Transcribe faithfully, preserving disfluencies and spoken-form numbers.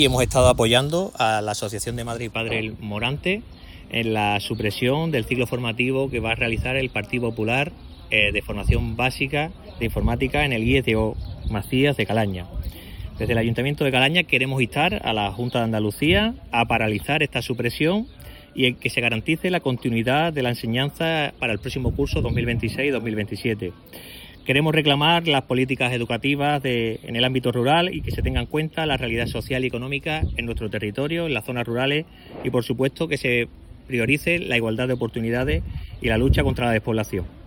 Y hemos estado apoyando a la Asociación de Madres y Padres Morante en la supresión del ciclo formativo que va a realizar el Partido Popular eh, de formación básica de informática en el I E T O Macías de Calaña. Desde el Ayuntamiento de Calaña queremos instar a la Junta de Andalucía a paralizar esta supresión y que se garantice la continuidad de la enseñanza para el próximo curso dos mil veintiséis dos mil veintisiete. Queremos reclamar las políticas educativas de, en el ámbito rural y que se tenga en cuenta la realidad social y económica en nuestro territorio, en las zonas rurales y, por supuesto, que se priorice la igualdad de oportunidades y la lucha contra la despoblación.